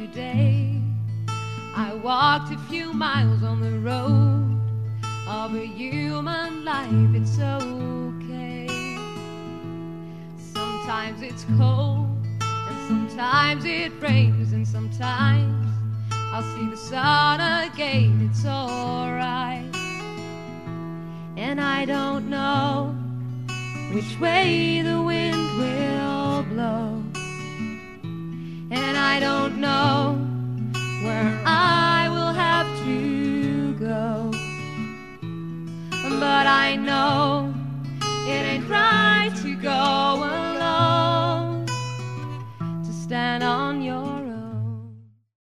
day. I walked a few miles on the road of a human life. It's okay. Sometimes it's cold, and sometimes it rains, and sometimes I'll see the sun again. It's alright. And I don't know which way the wind will blow, and I don't know where I will have to go, but I know